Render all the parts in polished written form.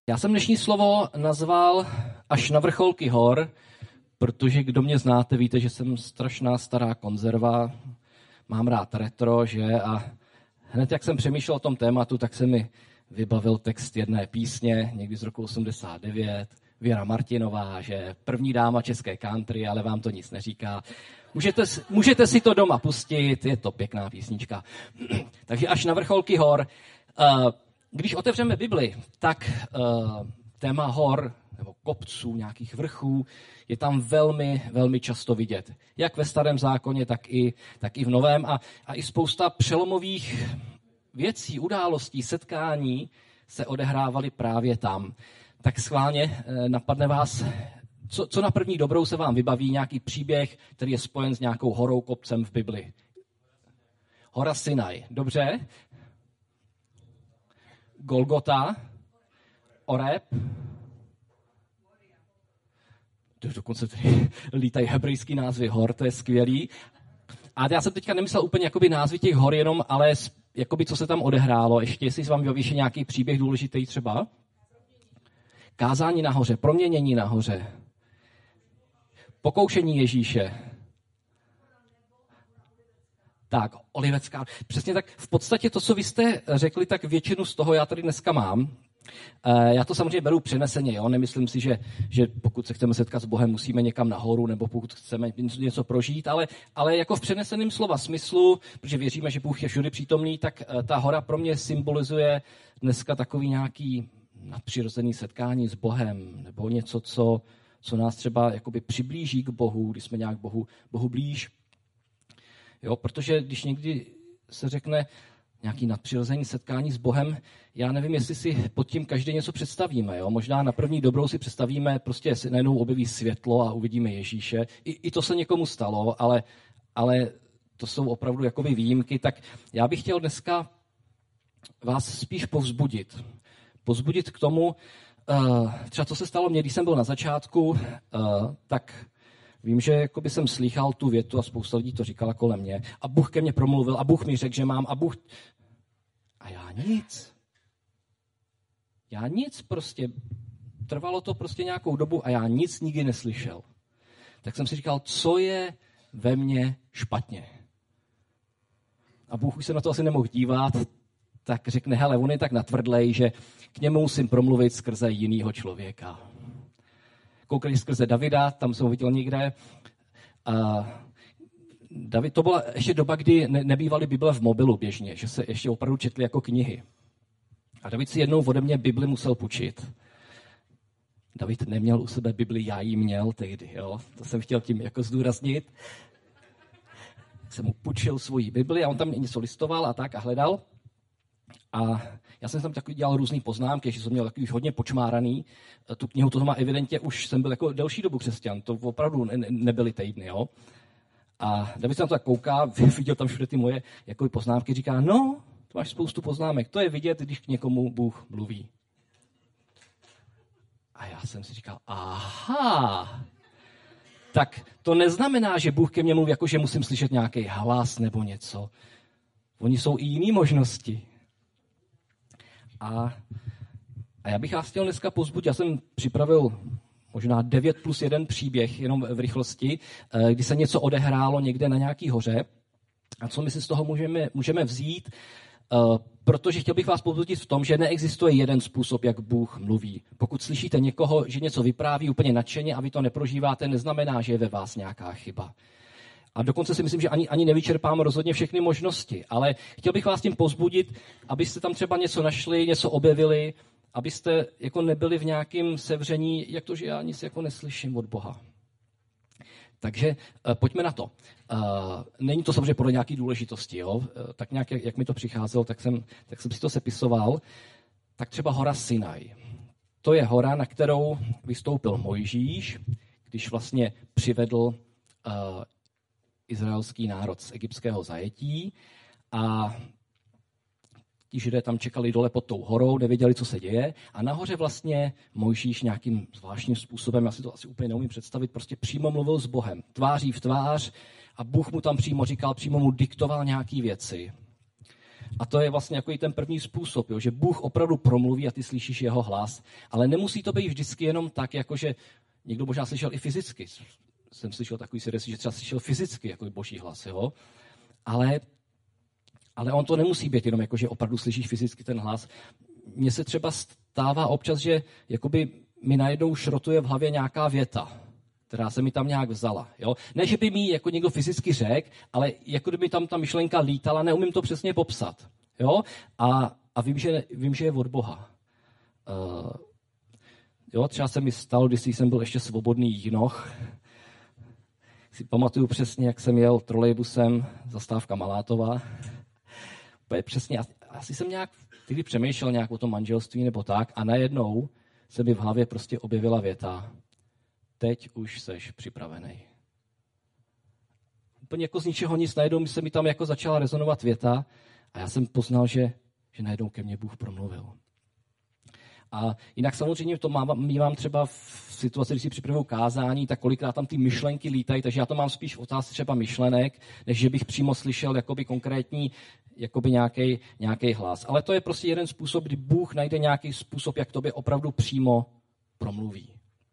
Já jsem dnešní slovo nazval Až na vrcholky hor, protože kdo mě znáte, víte, že jsem strašná stará konzerva, mám rád retro, že? A hned jak jsem přemýšlel o tom tématu, tak se mi vybavil text jedné písně, někdy z roku 89, Věra Martinová, že první dáma české country, ale vám to nic neříká. Můžete si to doma pustit, je to pěkná písnička. Takže Až na vrcholky hor. Když otevřeme Bibli, tak téma hor nebo kopců, nějakých vrchů, je tam velmi, velmi často vidět. Jak ve Starém zákoně, tak i v Novém. A i spousta přelomových věcí, událostí, setkání se odehrávaly právě tam. Tak schválně napadne vás, co na první dobrou se vám vybaví, nějaký příběh, který je spojen s nějakou horou, kopcem v Bibli. Hora Sinaj, dobře? Golgota, Oreb. Dokonce tady lítají hebrejský názvy hor, to je skvělý. A já jsem teďka nemyslel úplně jakoby názvy těch hor jenom, ale jakoby co se tam odehrálo. Ještě jestli se vám vybaví nějaký příběh důležitý třeba. Kázání nahoře, proměnění nahoře. Pokoušení Ježíše. Tak, Olivecká. Přesně tak, v podstatě to, co vy jste řekli, tak většinu z toho já tady dneska mám. Já to samozřejmě beru přeneseně, jo? Nemyslím si, že pokud se chceme setkat s Bohem, musíme někam nahoru, nebo pokud chceme něco prožít, ale jako v přeneseném slova smyslu, protože věříme, že Bůh je všude přítomný, tak ta hora pro mě symbolizuje dneska takový nějaký nadpřirozený setkání s Bohem, nebo něco, co nás třeba jakoby přiblíží k Bohu, když jsme nějak Bohu blíž. Jo, protože když někdy se řekne nějaký nadpřirozený setkání s Bohem, já nevím, jestli si pod tím každý něco představíme. Jo? Možná na první dobrou si představíme, prostě si najednou objeví světlo a uvidíme Ježíše. I to se někomu stalo, ale to jsou opravdu jakoby výjimky. Tak já bych chtěl dneska vás spíš povzbudit. Povzbudit k tomu, třeba co se stalo mně, když jsem byl na začátku, tak vím, že jakoby jsem slýchal tu větu a spousta lidí to říkala kolem mě. A Bůh ke mně promluvil a Bůh mi řekl, že mám a Bůh... A já nic. Já nic prostě. Trvalo to prostě nějakou dobu a já nic nikdy neslyšel. Tak jsem si říkal, co je ve mně špatně. A Bůh už se na to asi nemohl dívat, tak řekne, hele, on je tak natvrdlej, že k němu musím promluvit skrze jinýho člověka. Koukali skrze Davida, tam jsem ho viděl někde. David, to byla ještě doba, kdy nebývaly Bible v mobilu běžně, že se ještě opravdu četly jako knihy. A David si jednou ode mě Bibli musel půjčit. David neměl u sebe Bibli, já ji měl tehdy. Jo? To jsem chtěl tím jako zdůraznit. Jsem mu půjčil svoji Bibli a on tam něco listoval a tak a hledal. A já jsem tam takový dělal různý poznámky, že jsem měl takový už hodně počmáraný. Tu knihu, to má evidentně, už jsem byl jako delší dobu křesťan, to opravdu nebyly týdny, jo. A David se na to tak kouká, viděl tam všude ty moje jako poznámky, říká, no, to máš spoustu poznámek, to je vidět, když k někomu Bůh mluví. A já jsem si říkal, aha, tak to neznamená, že Bůh ke mně mluví, jako že musím slyšet nějaký hlas nebo něco. Oni jsou i jiné možnosti. A já bych vás chtěl dneska povzbudit. Já jsem připravil možná 9+1 příběh, jenom v rychlosti, kdy se něco odehrálo někde na nějaký hoře. A co my si z toho můžeme vzít, protože chtěl bych vás povzbudit v tom, že neexistuje jeden způsob, jak Bůh mluví. Pokud slyšíte někoho, že něco vypráví úplně nadšeně a vy to neprožíváte, neznamená, že je ve vás nějaká chyba. A dokonce si myslím, že ani nevyčerpám rozhodně všechny možnosti, ale chtěl bych vás tím povzbudit, abyste tam třeba něco našli, něco objevili, abyste jako nebyli v nějakém sevření, jak to, že já nic jako neslyším od Boha. Takže pojďme na to. Není to samozřejmě podle nějaké důležitosti, jo? Tak nějak, jak mi to přicházelo, tak jsem si to sepisoval. Tak třeba hora Sinaj. To je hora, na kterou vystoupil Mojžíš, když vlastně přivedl izraelský národ z egyptského zajetí a ti Židé tam čekali dole pod tou horou, nevěděli, co se děje a nahoře vlastně Mojžíš nějakým zvláštním způsobem, já si to asi úplně neumím představit, prostě přímo mluvil s Bohem, tváří v tvář a Bůh mu tam přímo říkal, přímo mu diktoval nějaký věci. A to je vlastně jako i ten první způsob, jo, že Bůh opravdu promluví a ty slyšíš jeho hlas, ale nemusí to být vždycky jenom tak, jakože někdo možná slyšel i fyzicky. Jsem slyšel takový svědectví, že třeba slyšel fyzicky jako boží hlas, jo. Ale on to nemusí být jenom jako, že opravdu slyšíš fyzicky ten hlas. Mně se třeba stává občas, že jakoby mi najednou šrotuje v hlavě nějaká věta, která se mi tam nějak vzala. Jo? Ne, že by mi jako někdo fyzicky řekl, ale jako kdyby tam ta myšlenka lítala, neumím to přesně popsat. Jo? A vím, že je od Boha. Jo, třeba se mi stalo, když jsem byl ještě svobodný jinoch. Si pamatuju přesně, jak jsem jel trolejbusem, zastávka Malátova. Přesně, asi jsem nějak tehdy přemýšlel nějak o tom manželství nebo tak a najednou se mi v hlavě prostě objevila věta: teď už seš připravený. Úplně jako z ničeho nic, najednou se mi tam jako začala rezonovat věta a já jsem poznal, že najednou ke mně Bůh promluvil. A jinak samozřejmě to mívám třeba v situaci, když si připravuju kázání, tak kolikrát tam ty myšlenky lítají, takže já to mám spíš v otázce třeba myšlenek, než že bych přímo slyšel jakoby konkrétní jakoby nějaký hlas. Ale to je prostě jeden způsob, kdy Bůh najde nějaký způsob, jak tobě opravdu přímo promluví.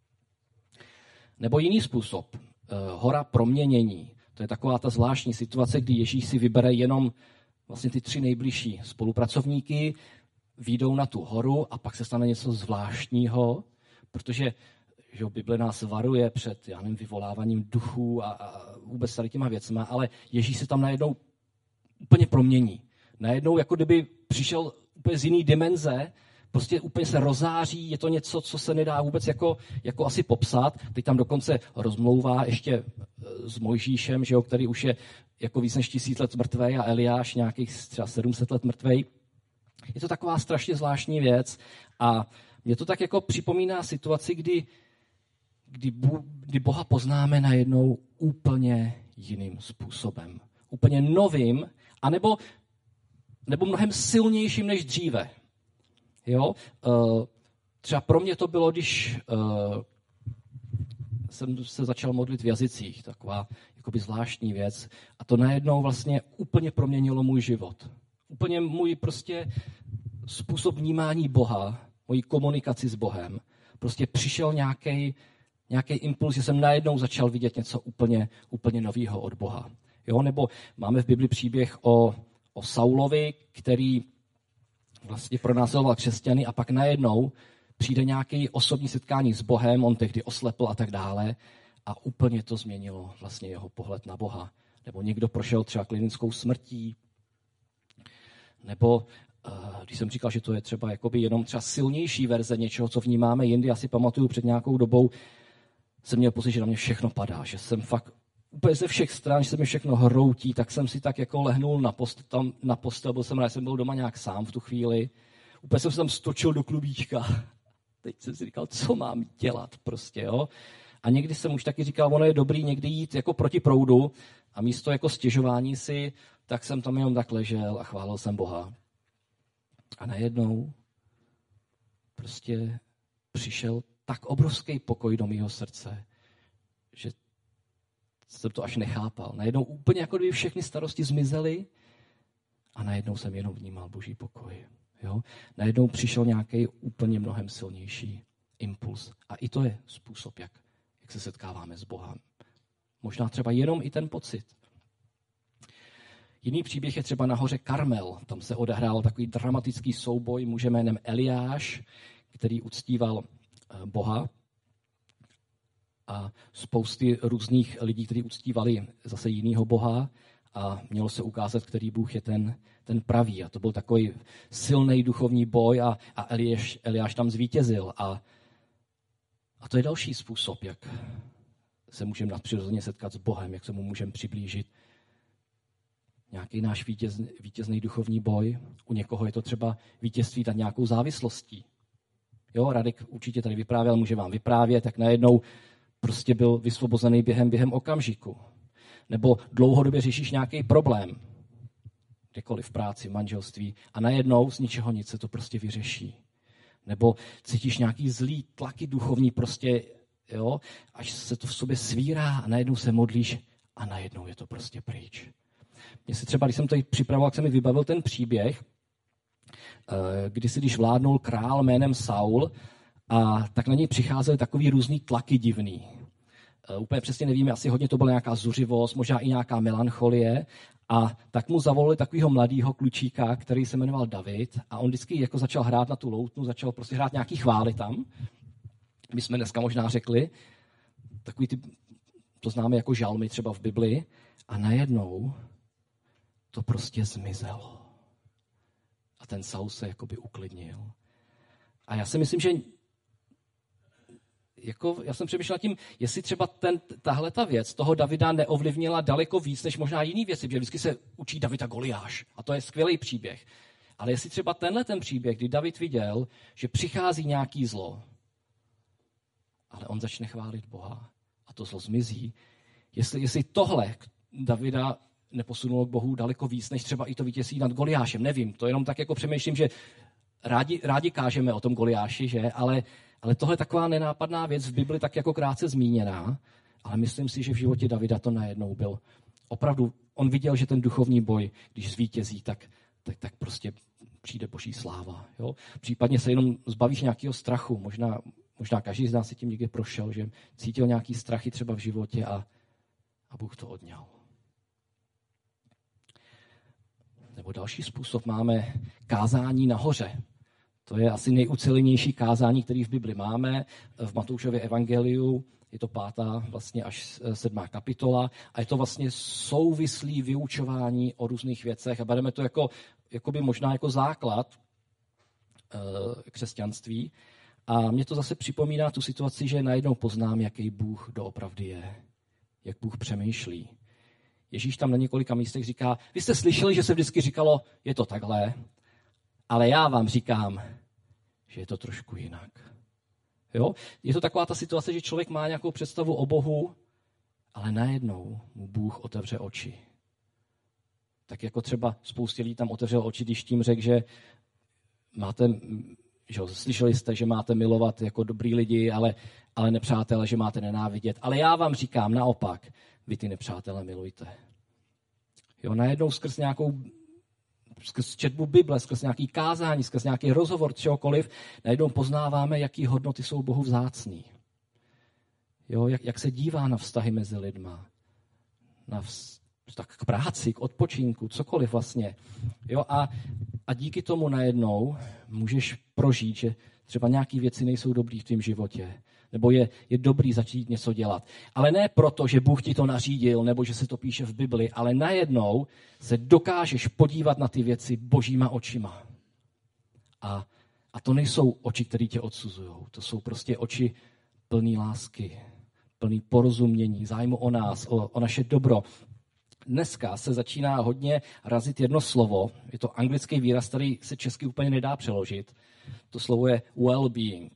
Nebo jiný způsob, hora proměnění. To je taková ta zvláštní situace, kdy Ježíš si vybere jenom vlastně ty 3 nejbližší spolupracovníky, vyjdou na tu horu a pak se stane něco zvláštního, protože že Bible nás varuje před vyvoláváním duchů a vůbec tady těma věcma, ale Ježíš se tam najednou úplně promění. Najednou jako kdyby přišel úplně z jiný dimenze, prostě úplně se rozáří, je to něco, co se nedá vůbec jako asi popsat. Teď tam dokonce rozmlouvá ještě s Mojžíšem, že jo, který už je jako víc než 1000 let mrtvej a Eliáš nějakých třeba 700 let mrtvej. Je to taková strašně zvláštní věc a mě to tak jako připomíná situaci, kdy Boha poznáme najednou úplně jiným způsobem. Úplně novým, anebo mnohem silnějším než dříve. Jo? Třeba pro mě to bylo, když jsem se začal modlit v jazycích, taková jakoby zvláštní věc. A to najednou vlastně úplně proměnilo můj život. Úplně můj prostě způsob vnímání Boha, moji komunikaci s Bohem. Prostě přišel nějaký impuls, že jsem najednou začal vidět něco úplně nového od Boha. Jo? Nebo máme v Bibli příběh o Saulovi, který vlastně pronásledoval křesťany a pak najednou přijde nějaké osobní setkání s Bohem, on tehdy oslepl a tak dále a úplně to změnilo vlastně jeho pohled na Boha. Nebo někdo prošel třeba klinickou smrtí, nebo když jsem říkal, že to je třeba jakoby jenom třeba silnější verze něčeho, co vnímáme jindy, já si pamatuju před nějakou dobou, jsem měl pocit, že na mě všechno padá, že jsem fakt úplně ze všech stran, že se mi všechno hroutí, tak jsem si tak jako lehnul na postel, jsem byl doma nějak sám v tu chvíli, úplně jsem se tam stočil do klubíčka. Teď jsem si říkal, co mám dělat prostě, jo. A někdy jsem už taky říkal, ono je dobrý někdy jít jako proti proudu a místo jako stěžování si, tak jsem tam jenom tak ležel a chválil jsem Boha. A najednou prostě přišel tak obrovský pokoj do mého srdce, že jsem to až nechápal. Najednou úplně jako kdyby všechny starosti zmizely a najednou jsem jenom vnímal Boží pokoj. Jo? Najednou přišel nějaký úplně mnohem silnější impuls. A i to je způsob, jak se setkáváme s Bohem. Možná třeba jenom i ten pocit. Jiný příběh je třeba na hoře Karmel. Tam se odehrál takový dramatický souboj muže jménem Eliáš, který uctíval Boha. A spousty různých lidí, kteří uctívali zase jinýho Boha a mělo se ukázat, který Bůh je ten pravý. A to byl takový silný duchovní boj a Eliáš tam zvítězil. A to je další způsob, jak se můžeme nadpřirozeně setkat s Bohem, jak se mu můžeme přiblížit. Nějaký náš vítězný duchovní boj. U někoho je to třeba vítězství nad nějakou závislostí. Jo, Radek určitě tady vyprávěl, může vám vyprávět, tak najednou prostě byl vysvobozený během okamžiku. Nebo dlouhodobě řešíš nějaký problém, kdekoliv v práci, manželství a najednou z ničeho nic se to prostě vyřeší. Nebo cítíš nějaký zlý tlaky duchovní prostě, jo, až se to v sobě svírá a najednou se modlíš a najednou je to prostě pryč. Mně si třeba, když jsem to připravoval, jak se mi vybavil ten příběh, když vládnul král jménem Saul, a tak na něj přicházely takový různý tlaky divný. Úplně přesně nevíme, asi hodně to byla nějaká zuřivost, možná i nějaká melancholie. A tak mu zavolali takového mladého klučíka, který se jmenoval David, a on vždycky jako začal hrát na tu loutnu, začal prostě hrát nějaký chvály tam. My jsme dneska možná řekli, takový ty, to známe jako žalmy třeba v Bibli, a najednou to prostě zmizelo. A ten Saul se jakoby uklidnil. A já si myslím, že já jsem přemýšlel nad tím, jestli třeba tahle ta věc toho Davida neovlivnila daleko víc, než možná jiný věci, protože vždycky se učí David a Goliáš. A to je skvělý příběh. Ale jestli třeba ten příběh, kdy David viděl, že přichází nějaký zlo, ale on začne chválit Boha a to zlo zmizí, jestli tohle Davida neposunulo k Bohu daleko víc, než třeba i to vítězství nad Goliášem. Nevím, to jenom tak jako přemýšlím, že rádi kážeme o tom Goliáši, že? Ale tohle je taková nenápadná věc v Bibli, tak jako krátce zmíněná, ale myslím si, že v životě Davida to najednou byl. Opravdu, on viděl, že ten duchovní boj, když zvítězí, tak prostě přijde boží sláva. Jo? Případně se jenom zbavíš nějakého strachu. Možná každý z nás si tím někde prošel, že cítil nějaký strachy třeba v životě a Bůh to odňal. Nebo další způsob máme kázání nahoře. To je asi nejucelenější kázání, který v Bibli máme. V Matoušově evangeliu je to 5. vlastně až 7. kapitola a je to vlastně souvislý vyučování o různých věcech a bereme to jakoby možná jako základ křesťanství. A mě to zase připomíná tu situaci, že najednou poznám, jaký Bůh doopravdy je, jak Bůh přemýšlí. Ježíš tam na několika místech říká, vy jste slyšeli, že se vždycky říkalo, je to takhle, ale já vám říkám, že je to trošku jinak. Jo? Je to taková ta situace, že člověk má nějakou představu o Bohu, ale najednou mu Bůh otevře oči. Tak jako třeba spoustě lidí tam otevřel oči, když tím řekl, že slyšeli jste, že máte milovat jako dobrý lidi, ale nepřátelé, že máte nenávidět. Ale já vám říkám naopak, vy ty nepřátele milujte. Jo, najednou skrz četbu Bible, skrz nějaký kázání, skrz nějaký rozhovor, čehokoliv, najednou poznáváme, jaký hodnoty jsou Bohu vzácný. Jo, jak se dívá na vztahy mezi lidma, tak k práci, k odpočinku, cokoliv vlastně. Jo, a díky tomu najednou můžeš prožít, že třeba nějaké věci nejsou dobrý v tvém životě, nebo je dobrý začít něco dělat. Ale ne proto, že Bůh ti to nařídil, nebo že se to píše v Bibli, ale najednou se dokážeš podívat na ty věci božíma očima. A to nejsou oči, které tě odsuzují. To jsou prostě oči plný lásky, plný porozumění, zájmu o nás, o naše dobro. Dneska se začíná hodně razit jedno slovo. Je to anglický výraz, který se česky úplně nedá přeložit. To slovo je well-being.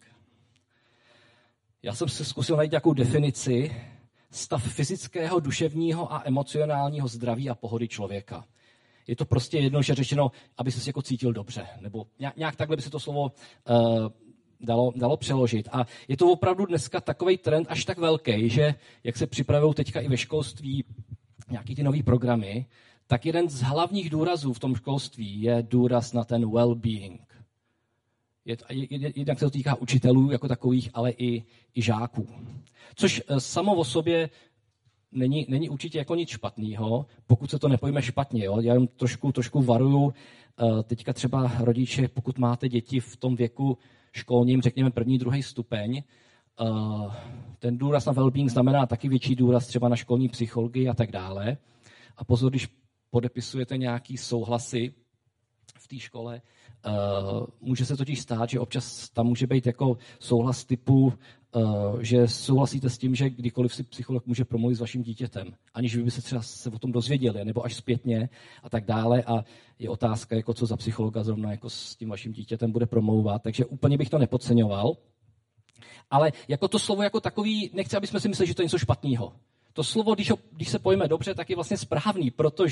Já jsem se zkusil najít nějakou definici stav fyzického, duševního a emocionálního zdraví a pohody člověka. Je to prostě jednoduše řečeno, aby se jako cítil dobře. Nebo nějak takhle by se to slovo dalo přeložit. A je to opravdu dneska takovej trend až tak velký, že jak se připravují teďka i ve školství nějaký ty nový programy, tak jeden z hlavních důrazů v tom školství je důraz na ten well-being. Jednak se to týká učitelů jako takových, ale i žáků. Což samo o sobě není určitě jako nic špatného, pokud se to nepojme špatně. Jo? Já jim trošku varuju. Teďka třeba rodiče, pokud máte děti v tom věku školním, řekněme 1., 2. stupeň, ten důraz na well-being znamená taky větší důraz třeba na školní psychologii a tak dále. A pozor, když podepisujete nějaký souhlasy v té škole, může se totiž stát, že občas tam může být jako souhlas typu, že souhlasíte s tím, že kdykoliv si psycholog může promluvit s vaším dítětem, aniž vy by se třeba se o tom dozvěděli, nebo až zpětně a tak dále. A je otázka, jako co za psychologa zrovna jako s tím vaším dítětem bude promlouvat. Takže úplně bych to nepodceňoval. Ale jako to slovo jako takový, nechci, aby jsme si mysleli, že to je něco špatného. To slovo, když se pojme dobře, tak je vlastně správný,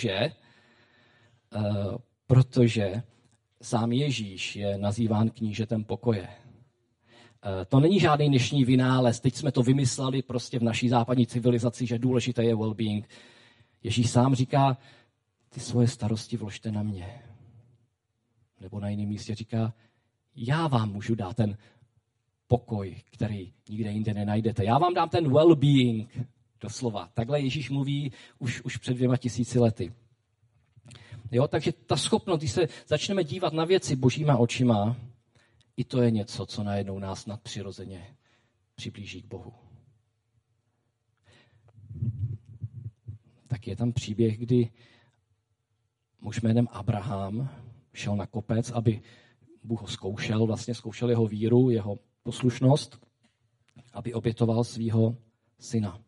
protože sám Ježíš je nazýván knížetem pokoje. To není žádný dnešní vynález, teď jsme to vymysleli prostě v naší západní civilizaci, že důležité je well-being. Ježíš sám říká, ty svoje starosti vložte na mě. Nebo na jiném místě říká, já vám můžu dát ten pokoj, který nikde jinde nenajdete. Já vám dám ten well-being, doslova. Takhle Ježíš mluví už před 2000 lety. Jo, takže ta schopnost, když se začneme dívat na věci božíma očima, i to je něco, co najednou nás nadpřirozeně přiblíží k Bohu. Tak je tam příběh, kdy muž jménem Abraham šel na kopec, aby Bůh ho zkoušel, vlastně zkoušel jeho víru, jeho poslušnost, aby obětoval svého syna.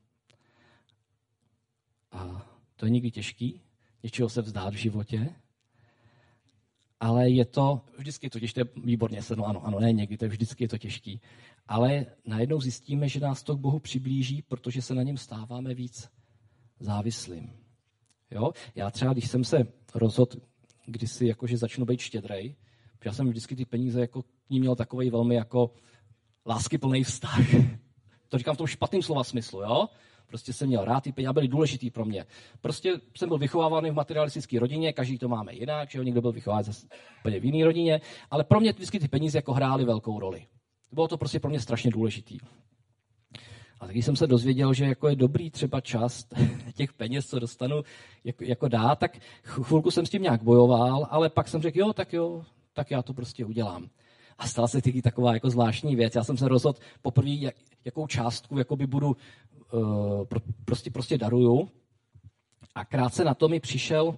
A to je někdy těžký, něčeho se vzdát v životě, ale je to, vždycky je to těžké, výborně, ano, ne někdy, to je vždycky je to těžký, ale najednou zjistíme, že nás to k Bohu přiblíží, protože se na něm stáváme víc závislým. Jo? Já třeba, když jsem se rozhodl kdysi, že začnu být štědrej, protože já jsem vždycky ty peníze k ní měl takovej velmi láskyplný vztah. To říkám v tom špatném slova smyslu, jo? Prostě jsem měl rád, ty peníze byly důležitý pro mě. Prostě jsem byl vychovávaný v materialistické rodině, každý to máme jinak, že jo? Někdo byl vychováván zase úplně v jiné rodině, ale pro mě vždycky ty peníze hrály velkou roli. Bylo to prostě pro mě strašně důležitý. A taky jsem se dozvěděl, že je dobrý třeba část těch peněz, co dostanu, dát, tak chvilku jsem s tím nějak bojoval, ale pak jsem řekl, tak já to prostě udělám. A stala se taky taková zvláštní věc. Já jsem se rozhodl poprvé, jakou částku budu prostě daruju. A krátce na to mi přišel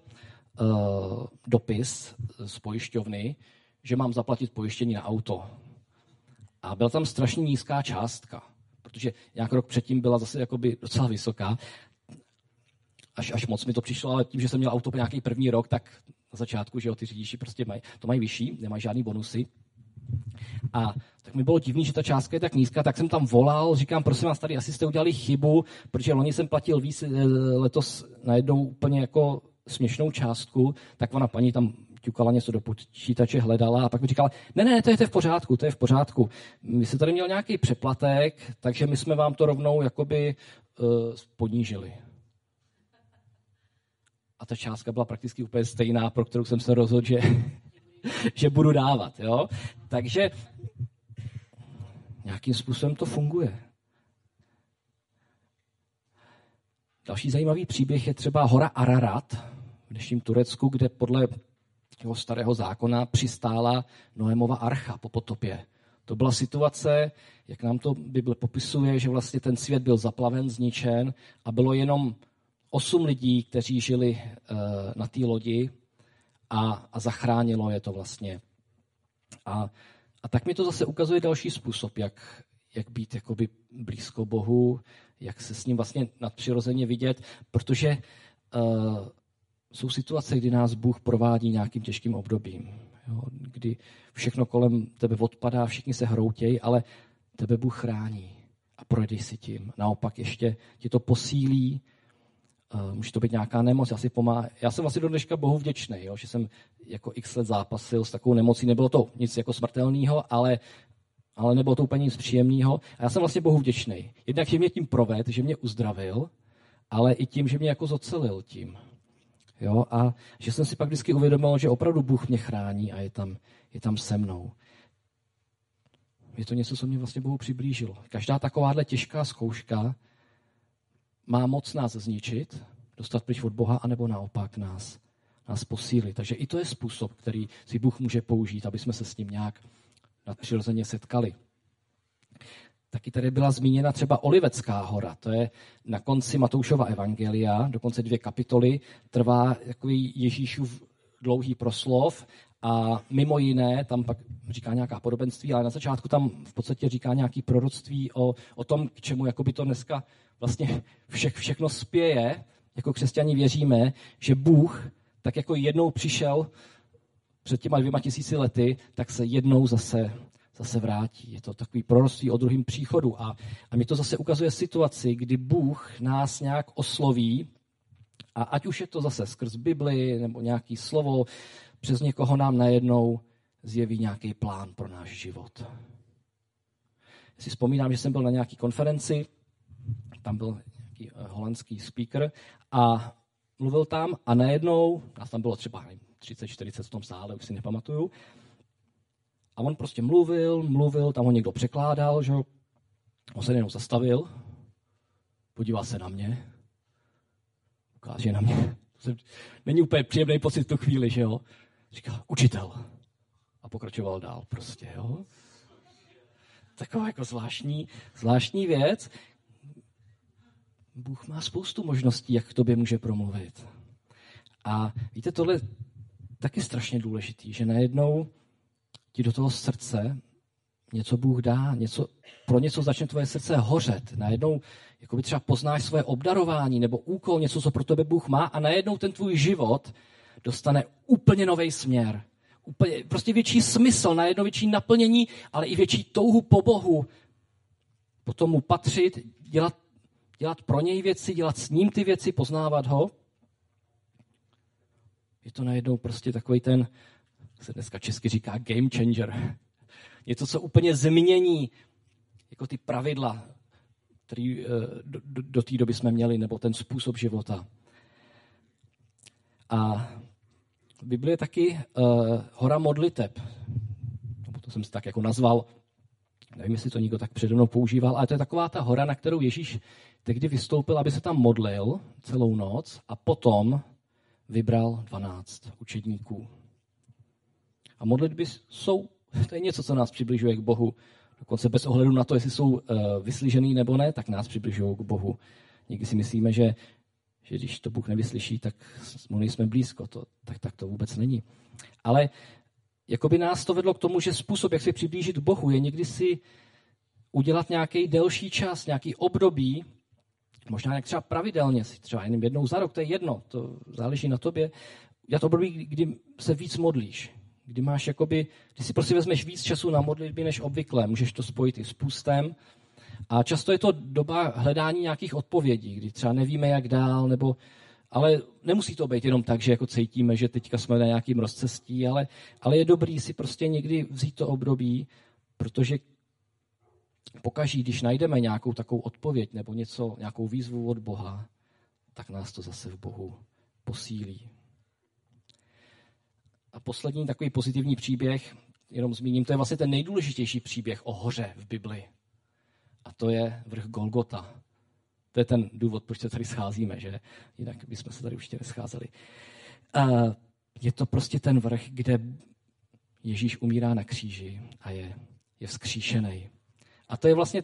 dopis z pojišťovny, že mám zaplatit pojištění na auto. A byla tam strašně nízká částka, protože nějak rok předtím byla zase docela vysoká. Až moc mi to přišlo, ale tím, že jsem měl auto po nějaký první rok, tak na začátku, že ty řidiči prostě mají vyšší, nemají žádný bonusy. A tak mi bylo divný, že ta částka je tak nízká, tak jsem tam volal, říkám, prosím vás, tady asi jste udělali chybu, protože loni jsem platil víc, letos najednou úplně směšnou částku, tak ona paní tam ťukala něco do počítače, hledala a pak mi říkala, ne, to je v pořádku. Vy jste tady měl nějaký přeplatek, takže my jsme vám to rovnou ponížili. A ta částka byla prakticky úplně stejná, pro kterou jsem se rozhodl, že budu dávat. Jo? Takže nějakým způsobem to funguje. Další zajímavý příběh je třeba hora Ararat v dnešním Turecku, kde podle toho starého zákona přistála Noémova archa po potopě. To byla situace, jak nám to Bible popisuje, že vlastně ten svět byl zaplaven, zničen a bylo jenom 8 lidí, kteří žili na té lodi a zachránilo je to vlastně. A tak mi to zase ukazuje další způsob, jak být blízko Bohu, jak se s ním vlastně nadpřirozeně vidět, protože jsou situace, kdy nás Bůh provádí nějakým těžkým obdobím. Jo, kdy všechno kolem tebe odpadá, všichni se hroutějí, ale tebe Bůh chrání a projdeš si tím. Naopak ještě ti to posílí, může to být nějaká nemoc. Já jsem asi do dneška Bohu vděčný, jo, že jsem x let zápasil s takovou nemocí. Nebylo to nic smrtelného, ale nebylo to úplně nic příjemného. A já jsem vlastně Bohu vděčný. Jednak, že mě tím provedl, že mě uzdravil, ale i tím, že mě zocelil tím. Jo, a že jsem si pak vždycky uvědomil, že opravdu Bůh mě chrání a je tam se mnou. Je to něco, co mě vlastně Bohu přiblížilo. Každá takováhle těžká zkouška má moc nás zničit, dostat pryč od Boha, anebo naopak nás posílit. Takže i to je způsob, který si Bůh může použít, aby jsme se s ním nějak nadpřirozeně setkali. Taky tady byla zmíněna třeba Olivecká hora. To je na konci Matoušova evangelia, dokonce 2 kapitoly, trvá takový Ježíšův dlouhý proslov a mimo jiné, tam pak říká nějaká podobenství, ale na začátku tam v podstatě říká nějaké proroctví o tom, k čemu to dneska vlastně všechno spěje. Jako křesťani věříme, že Bůh tak jednou přišel před těma 2000 lety, tak se jednou zase vrátí. Je to takový proroctví o druhém příchodu. A mi to zase ukazuje situaci, kdy Bůh nás nějak osloví, a ať už je to zase skrz Bibli nebo nějaký slovo, přes někoho nám najednou zjeví nějaký plán pro náš život. Já si vzpomínám, že jsem byl na nějaký konferenci, tam byl nějaký holandský speaker a mluvil tam a najednou, nás tam bylo třeba 30-40 v tom sále, už si nepamatuju, a on prostě mluvil, tam ho někdo překládal, že on se jenom zastavil, podíval se na mě, ukáže na mě. Není úplně příjemný pocit v tu chvíli, že jo. Říkal, učitel. A pokračoval dál prostě, jo. Taková jako zvláštní věc. Bůh má spoustu možností, jak k tobě může promluvit. A víte, tohle je taky strašně důležitý, že najednou ti do toho srdce něco Bůh dá, pro něco začne tvoje srdce hořet. Najednou jakoby třeba poznáš svoje obdarování nebo úkol, něco, co pro tebe Bůh má a najednou ten tvůj život dostane úplně nový směr. Úplně, prostě větší smysl, najednou větší naplnění, ale i větší touhu po Bohu. Potom mu patřit, dělat pro něj věci, dělat s ním ty věci, poznávat ho. Je to najednou prostě takový ten, se dneska česky říká game changer. Něco, co úplně změní jako ty pravidla, které do té doby jsme měli, nebo ten způsob života. A v Biblii je taky hora modliteb. To jsem si tak jako nazval. Nevím, jestli to někdo tak přede mnou používal, ale to je taková ta hora, na kterou Ježíš tehdy vystoupil, aby se tam modlil celou noc a potom vybral 12 učedníků. A modlitby to je něco, co nás přibližuje k Bohu. Dokonce bez ohledu na to, jestli jsou vyslyšený nebo ne, tak nás přibližují k Bohu. Někdy si myslíme, že když to Bůh nevyslyší, tak mu nejsme blízko. Tak to vůbec není. Ale jakoby nás to vedlo k tomu, že způsob, jak se přiblížit k Bohu, je někdy si udělat nějaký delší čas, nějaký období, možná jak třeba pravidelně, třeba jenom jednou za rok, to je jedno, to záleží na tobě. Udělat období, kdy se víc modlíš. Kdy si prostě vezmeš víc času na modlitby než obvykle, můžeš to spojit i s půstem. A často je to doba hledání nějakých odpovědí, kdy třeba nevíme, jak dál, ale nemusí to být jenom tak, že jako cítíme, že teďka jsme na nějakým rozcestí, ale je dobrý si prostě někdy vzít to období, protože pokaždý, když najdeme nějakou takovou odpověď nebo nějakou výzvu od Boha, tak nás to zase v Bohu posílí. A poslední takový pozitivní příběh, jenom zmíním, to je vlastně ten nejdůležitější příběh o hoře v Bibli. A to je vrch Golgota. To je ten důvod, proč se tady scházíme, že? Jinak bychom se tady určitě nescházeli. Je to prostě ten vrch, kde Ježíš umírá na kříži a je vzkříšený. A to je vlastně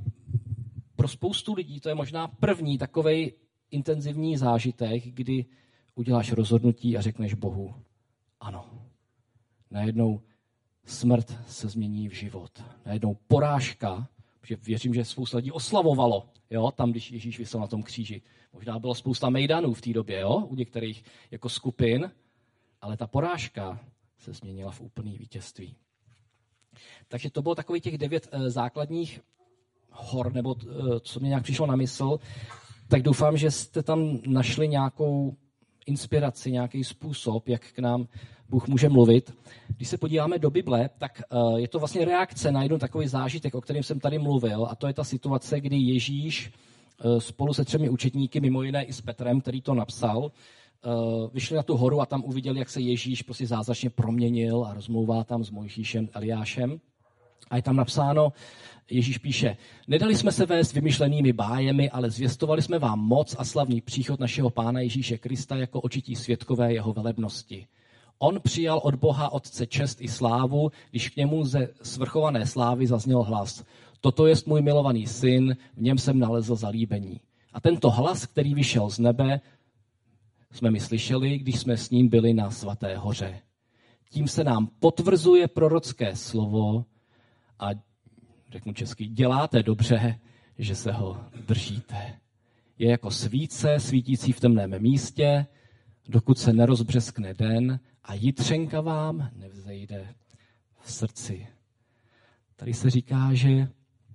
pro spoustu lidí, to je možná první takovej intenzivní zážitek, kdy uděláš rozhodnutí a řekneš Bohu, ano. Najednou smrt se změní v život. Najednou porážka, protože věřím, že spousta lidí oslavovalo, jo, tam, když Ježíš visel na tom kříži. Možná bylo spousta mejdanů v té době, jo, u některých jako skupin, ale ta porážka se změnila v úplný vítězství. Takže to bylo takových těch 9 základních hor, nebo co mě nějak přišlo na mysl, tak doufám, že jste tam našli nějakou inspiraci, nějaký způsob, jak k nám Bůh může mluvit. Když se podíváme do Bible, tak je to vlastně reakce na jeden takový zážitek, o kterém jsem tady mluvil, a to je ta situace, kdy Ježíš spolu se 3 učedníky, mimo jiné i s Petrem, který to napsal, vyšli na tu horu a tam uviděli, jak se Ježíš prostě zázračně proměnil a rozmlouvá tam s Mojžíšem, Eliášem. A je tam napsáno, Ježíš píše, nedali jsme se vést vymyšlenými bájemi, ale zvěstovali jsme vám moc a slavný příchod našeho Pána Ježíše Krista jako očití svědkové jeho velebnosti. On přijal od Boha Otce čest i slávu, když k němu ze svrchované slávy zazněl hlas. Toto jest můj milovaný syn, v něm jsem nalezl zalíbení. A tento hlas, který vyšel z nebe, jsme my slyšeli, když jsme s ním byli na svaté hoře. Tím se nám potvrzuje prorocké slovo a řeknu česky, děláte dobře, že se ho držíte. Je jako svíce svítící v temném místě, dokud se nerozbřeskne den a jitřenka vám nevzejde v srdci. Tady se říká, že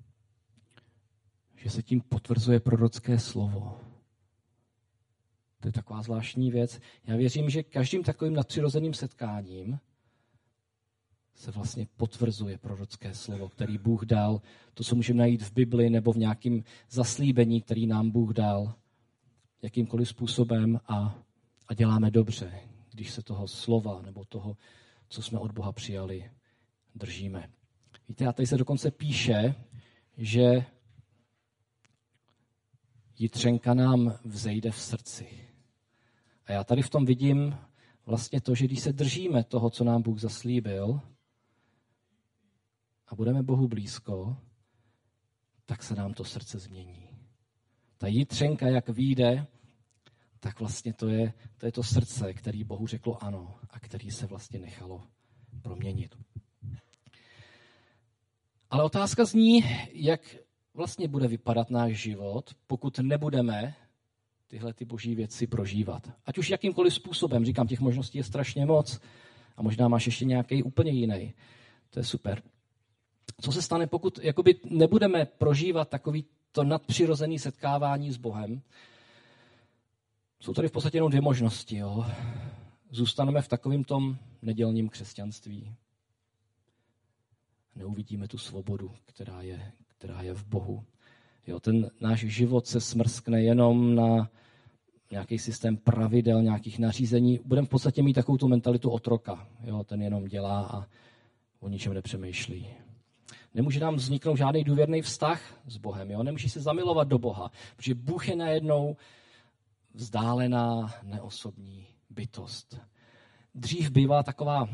se tím potvrzuje prorocké slovo. To je taková zvláštní věc. Já věřím, že každým takovým nadpřirozeným setkáním se vlastně potvrzuje prorocké slovo, který Bůh dal. To, co můžeme najít v Bibli nebo v nějakém zaslíbení, který nám Bůh dal. jakýmkoliv způsobem a děláme dobře, když se toho slova nebo toho, co jsme od Boha přijali, držíme. Víte, a tady se dokonce píše, že jitřenka nám vzejde v srdci. A já tady v tom vidím vlastně to, že když se držíme toho, co nám Bůh zaslíbil a budeme Bohu blízko, tak se nám to srdce změní. Ta jitřenka, jak vyjde, tak vlastně to je to srdce, který Bohu řeklo ano a který se vlastně nechalo proměnit. Ale otázka zní, jak vlastně bude vypadat náš život, pokud nebudeme tyhle ty boží věci prožívat. Ať už jakýmkoliv způsobem, říkám, těch možností je strašně moc a možná máš ještě nějaký úplně jiný. To je super. Co se stane, pokud jakoby nebudeme prožívat takový to nadpřirozené setkávání s Bohem? Jsou tady v podstatě jenom dvě možnosti. Jo? Zůstaneme v takovém tom nedělním křesťanství. Neuvidíme tu svobodu, která je v Bohu. Jo, ten náš život se smrskne jenom na nějaký systém pravidel, nějakých nařízení. Budeme v podstatě mít takovou tu mentalitu otroka. Jo, ten jenom dělá a o ničem nepřemýšlí. Nemůže nám vzniknout žádný důvěrný vztah s Bohem. Jo? Nemůže se zamilovat do Boha, protože Bůh je najednou vzdálená, neosobní bytost. Dřív bývala taková,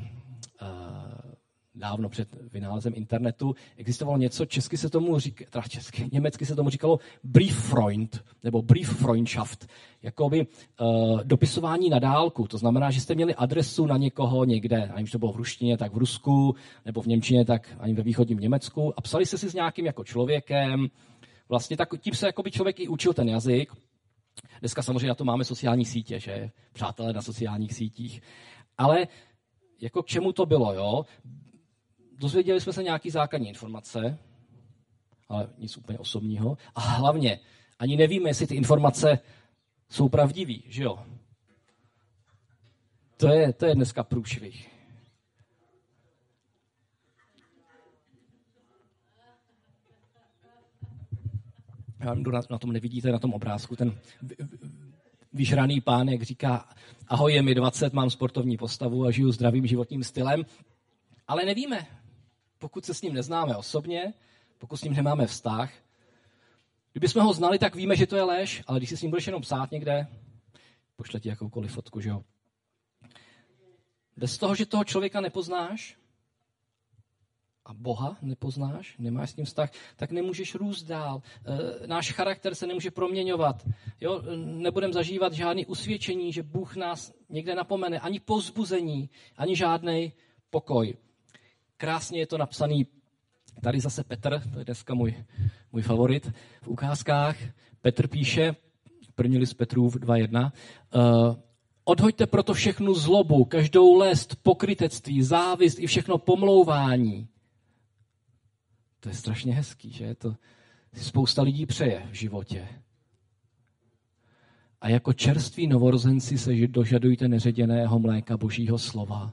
dávno před vynálezem internetu, existovalo něco, německy se tomu říkalo Brieffreund, nebo Brieffreundschaft, jakoby dopisování na dálku. To znamená, že jste měli adresu na někoho někde, aniž to bylo v ruštině, tak v Rusku, nebo v němčině, tak ani ve východním Německu, a psali jste si s nějakým jako člověkem. Vlastně tak, tím se jakoby člověk i učil ten jazyk. Dneska samozřejmě na to máme sociální sítě, že? Přátelé na sociálních sítích. Ale jako k čemu to bylo, jo? Dozvěděli jsme se nějaký základní informace, ale nic úplně osobního. A hlavně ani nevíme, jestli ty informace jsou pravdivý, že jo? To je dneska průšvih. Já na tom nevidíte, na tom obrázku, ten vyžraný pán, jak říká, ahoj, je mi 20, mám sportovní postavu a žiju zdravým životním stylem, ale nevíme, pokud se s ním neznáme osobně, pokud s ním nemáme vztah. Kdybychom ho znali, tak víme, že to je lež, ale když si s ním budeš jenom psát někde, pošle ti jakoukoliv fotku, že jo. Bez toho, že toho člověka nepoznáš a Boha nepoznáš, nemáš s ním vztah, tak nemůžeš růst dál. Náš charakter se nemůže proměňovat. Jo? Nebudeme zažívat žádný usvědčení, že Bůh nás někde napomene, ani povzbuzení, ani žádný pokoj. Krásně je to napsaný, tady zase Petr, to je dneska můj favorit v ukázkách. Petr píše, první list Petrův 2.1, odhoďte proto všechnu zlobu, každou lest, pokrytectví, závist i všechno pomlouvání. To je strašně hezký, že? To si spousta lidí přeje v životě. A jako čerství novorozenci se dožadujte neředěného mléka Božího slova.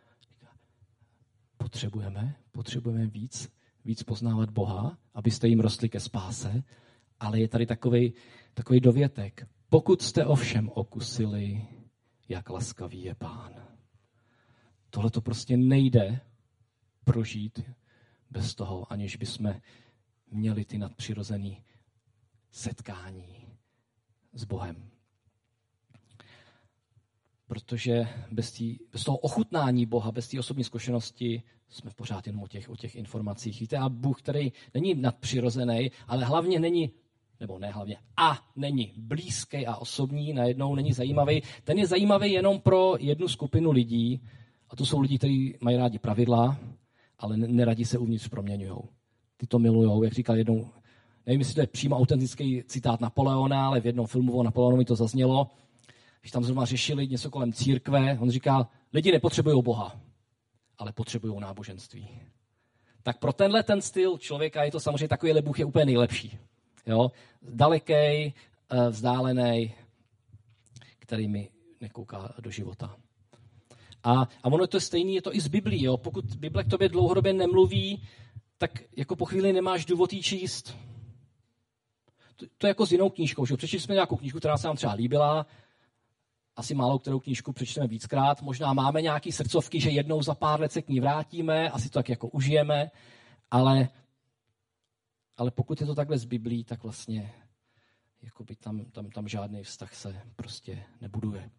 Potřebujeme víc poznávat Boha, abyste jim rostli ke spáse, ale je tady takový dovětek. Pokud jste ovšem okusili, jak laskavý je Pán. Tohle to prostě nejde prožít bez toho, aniž bychom měli ty nadpřirozené setkání s Bohem. Protože bez toho ochutnání Boha, bez té osobní zkušenosti, jsme pořád jenom o těch informacích. Víte, a Bůh, který není nadpřirozený, ale hlavně není, nebo ne hlavně, není blízký a osobní, najednou není zajímavý. Ten je zajímavý jenom pro jednu skupinu lidí, a to jsou lidi, kteří mají rádi pravidla, ale neradi se uvnitř proměňujou. Ty to milujou, jak říkal jednou, nevím, jestli to je přímo autentický citát Napoleona, ale v jednom filmu o Napoleonovi to zaznělo, když tam zrovna řešili něco kolem církve, on říkal, lidi nepotřebují Boha, ale potřebují náboženství. Tak pro ten styl člověka je to samozřejmě takovýhle Bůh je úplně nejlepší. Jo? Dalekej, vzdálený, který mi nekouká do života. A ono to je stejné, je to i z Biblí. Jo? Pokud Bible k tobě dlouhodobě nemluví, tak jako po chvíli nemáš důvod jí číst. to je jako s jinou knížkou. Že? Přečetli jsme nějakou knížku, která se nám třeba líbila, asi málo kterou knížku přečteme víckrát, možná máme nějaký srdcovky, že jednou za pár let se k ní vrátíme, asi to tak jako užijeme, ale pokud je to takhle z Biblí, tak vlastně jakoby tam žádný vztah se prostě nebuduje.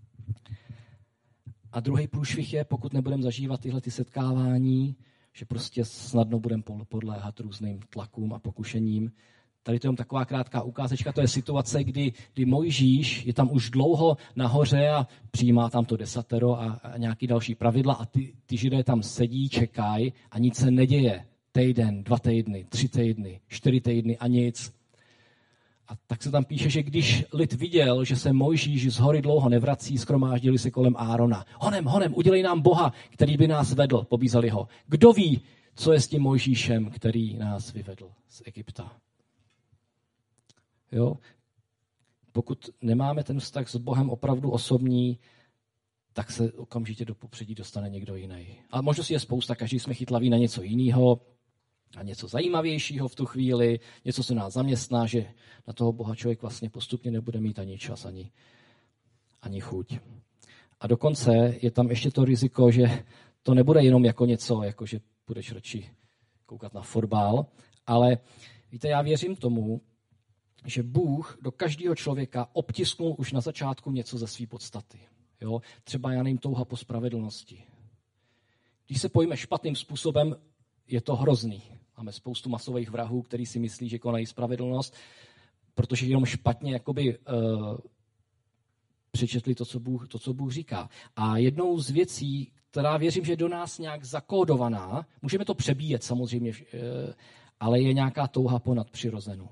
A druhý průšvih je, pokud nebudeme zažívat tyhle ty setkávání, že prostě snadno budeme podléhat různým tlakům a pokušením. Tady to je taková krátká ukázečka, to je situace, kdy Mojžíš je tam už dlouho nahoře a přijímá tam to desatero a nějaký další pravidla a ty Židé tam sedí, čekají a nic se neděje. Týden, 2 týdny, 3 týdny, 4 týdny a nic. A tak se tam píše, že když lid viděl, že se Mojžíš z hory dlouho nevrací, shromáždili se kolem Árona. Honem, udělej nám Boha, který by nás vedl, pobízeli ho. Kdo ví, co je s tím Mojžíšem, který nás vyvedl z Egypta? Jo? Pokud nemáme ten vztah s Bohem opravdu osobní, tak se okamžitě do popředí dostane někdo jiný. A možností je spousta, každý jsme chytlaví na něco jiného, a něco zajímavějšího v tu chvíli, něco, co nás zaměstná, že na toho Boha člověk vlastně postupně nebude mít ani čas, ani chuť. A dokonce je tam ještě to riziko, že to nebude jenom jako něco, jako že budeš radši koukat na fotbal, ale víte, já věřím tomu, že Bůh do každého člověka obtisknul už na začátku něco ze své podstaty. Jo? Třeba já nevím, touha po spravedlnosti. Když se pojme špatným způsobem, je to hrozný. Máme spoustu masových vrahů, kteří si myslí, že konají spravedlnost, protože jenom špatně jakoby, přečetli to, co Bůh říká. A jednou z věcí, která věřím, že je do nás nějak zakódovaná, můžeme to přebíjet samozřejmě, ale je nějaká touha po nadpřirozenu.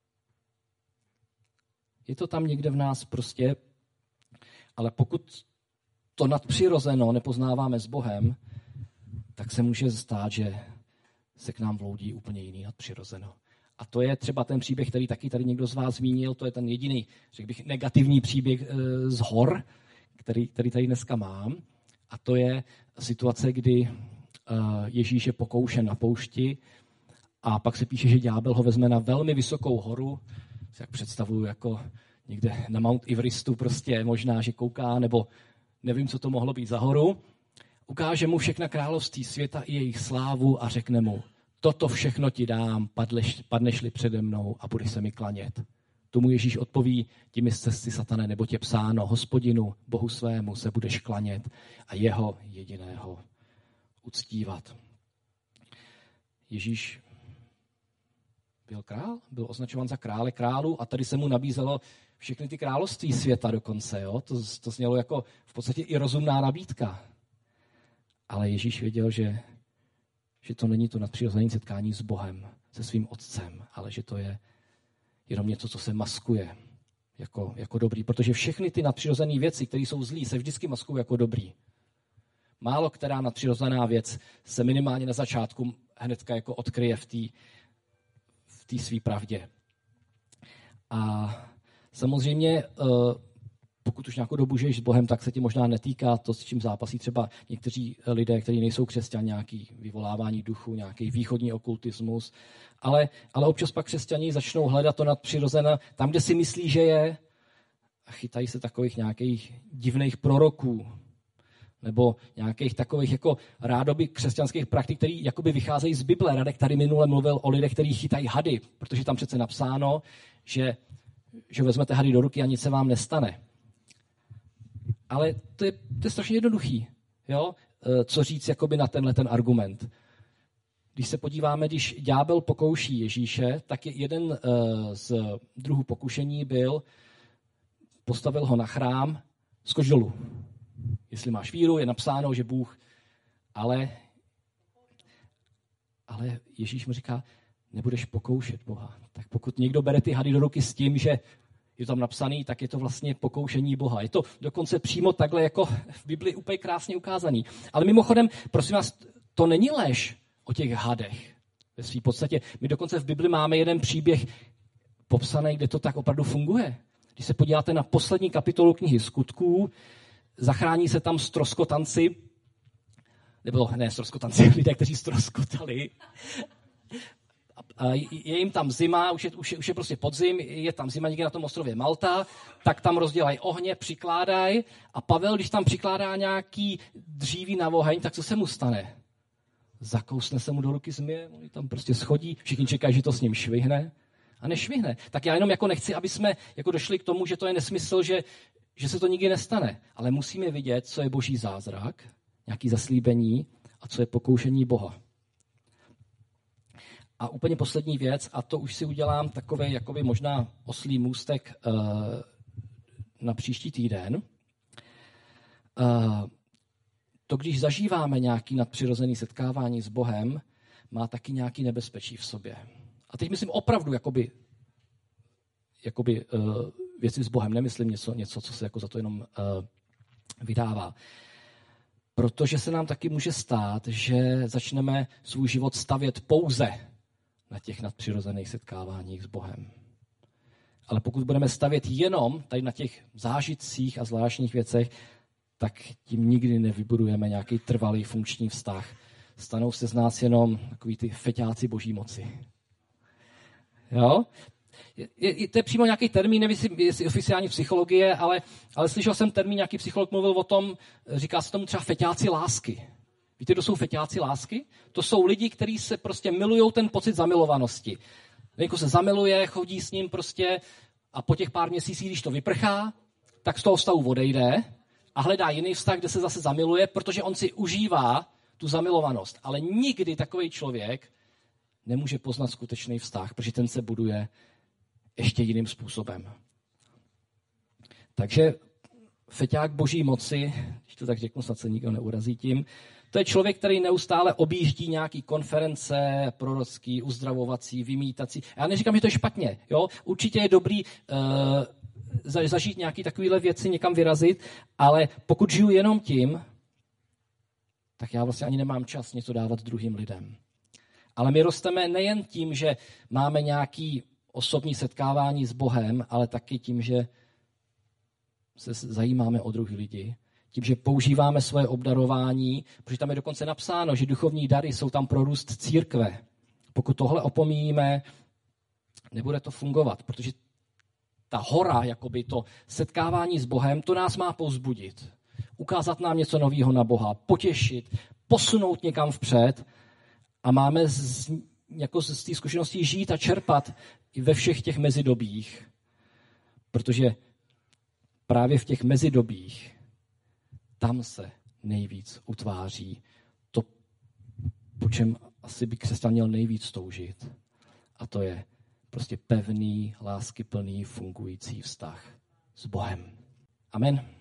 Je to tam někde v nás prostě, ale pokud to nadpřirozeno nepoznáváme s Bohem, tak se může stát, že se k nám vloudí úplně jiný nadpřirozeno. A to je třeba ten příběh, který taky tady někdo z vás zmínil, to je ten jediný, řekl bych, negativní příběh z hor, který tady dneska mám. A to je situace, kdy Ježíš je pokoušen na poušti a pak se píše, že ďábel ho vezme na velmi vysokou horu, jak představuju jako někde na Mount Everestu prostě možná, že kouká, nebo nevím, co to mohlo být za horu. Ukáže mu všechna království světa i jejich slávu a řekne mu, toto všechno ti dám, padneš-li přede mnou a budeš se mi klanět. Tomu Ježíš odpoví, tím z cesty, satane, nebo tě psáno, Hospodinu, Bohu svému se budeš klanět a jeho jediného uctívat. Ježíš byl král, byl označován za krále králů a tady se mu nabízelo všechny ty království světa dokonce. Jo? To znělo jako v podstatě i rozumná nabídka. Ale Ježíš věděl, že to není to nadpřirozené setkání s Bohem, se svým otcem, ale že to je jenom něco, co se maskuje jako dobrý. Protože všechny ty nadpřirozené věci, které jsou zlý, se vždycky maskují jako dobrý. Málo která nadpřirozená věc se minimálně na začátku hnedka jako odkryje v té své pravdě. A samozřejmě, pokud už nějakou dobu žiješ s Bohem, tak se ti možná netýká to, s čím zápasí třeba někteří lidé, kteří nejsou křesťané, nějaký vyvolávání duchu, nějaký východní okultismus, ale občas pak křesťané začnou hledat to nadpřirozené tam, kde si myslí, že je, a chytají se takových nějakých divných proroků, nebo nějakých takových jako rádoby křesťanských praktik, které jakoby vycházejí z Bible. Radek tady minule mluvil o lidech, kteří chytají hady, protože tam přece napsáno, že vezmete hady do ruky a nic se vám nestane. Ale to je strašně jednoduchý. Jo? Co říct jakoby na tenhle ten argument. Když se podíváme, když ďábel pokouší Ježíše, tak jeden z druhů pokušení byl, postavil ho na chrám, skoč dolů. Jestli máš víru, je napsáno, že Bůh, ale Ježíš mu říká, nebudeš pokoušet Boha. Tak pokud někdo bere ty hady do ruky s tím, že je tam napsaný, tak je to vlastně pokoušení Boha. Je to dokonce přímo takhle jako v Bibli úplně krásně ukázaný. Ale mimochodem, prosím vás, to není lež o těch hadech. Ve své podstatě. My dokonce v Bibli máme jeden příběh popsaný, kde to tak opravdu funguje. Když se podíváte na poslední kapitolu knihy Skutků, zachrání se tam ztroskotanci, nebo ne ztroskotanci, lidé, kteří ztroskotali. A je jim tam zima, už je prostě podzim, je tam zima někde na tom ostrově Malta, tak tam rozdělají ohně, přikládají a Pavel, když tam přikládá nějaký dříví na oheň, tak co se mu stane? Zakousne se mu do ruky zmije, on tam prostě schodí, všichni čekají, že to s ním švihne a nešvihne. Tak já jenom jako nechci, aby jsme jako došli k tomu, že to je nesmysl, že se to nikdy nestane, ale musíme vidět, co je boží zázrak, nějaký zaslíbení a co je pokoušení Boha. A úplně poslední věc, a to už si udělám takový jakoby možná oslí můstek na příští týden. To, když zažíváme nějaký nadpřirozený setkávání s Bohem, má taky nějaký nebezpečí v sobě. A teď myslím opravdu jakoby věci s Bohem, nemyslím něco, co se jako za to jenom vydává. Protože se nám taky může stát, že začneme svůj život stavět pouze na těch nadpřirozených setkáváních s Bohem. Ale pokud budeme stavět jenom tady na těch zážitcích a zvláštních věcech, tak tím nikdy nevybudujeme nějaký trvalý funkční vztah. Stanou se z nás jenom takový ty feťáci boží moci. Jo? To je přímo nějaký termín, nevím, jestli oficiální psychologie, ale slyšel jsem termín, nějaký psycholog mluvil o tom, říká se tomu třeba feťáci lásky. Víte, kdo jsou feťáci lásky? To jsou lidi, kteří se prostě milujou ten pocit zamilovanosti. Jako se zamiluje, chodí s ním prostě a po těch pár měsících, když to vyprchá, tak z toho vztahu odejde a hledá jiný vztah, kde se zase zamiluje, protože on si užívá tu zamilovanost. Ale nikdy takový člověk nemůže poznat skutečný vztah, protože ten se buduje ještě jiným způsobem. Takže feťák boží moci, když to tak řeknu, snad se nikdo neurazí tím, to je člověk, který neustále objíždí nějaký konference prorocký, uzdravovací, vymítací. Já neříkám, že to je špatně. Jo? Určitě je dobrý zažít nějaké takovéhle věci, někam vyrazit, ale pokud žiju jenom tím, tak já vlastně ani nemám čas něco dávat druhým lidem. Ale my rosteme nejen tím, že máme nějaké osobní setkávání s Bohem, ale taky tím, že se zajímáme o druhý lidi, tím, že používáme svoje obdarování, protože tam je dokonce napsáno, že duchovní dary jsou tam pro růst církve. Pokud tohle opomíjíme, nebude to fungovat, protože ta hora, jakoby to setkávání s Bohem, to nás má povzbudit. Ukázat nám něco nového na Boha, potěšit, posunout někam vpřed a máme z té zkušenosti žít a čerpat i ve všech těch mezidobích. Protože právě v těch mezidobích tam se nejvíc utváří to, po čem asi by křesťan měl nejvíc toužit. A to je prostě pevný, láskyplný, fungující vztah s Bohem. Amen.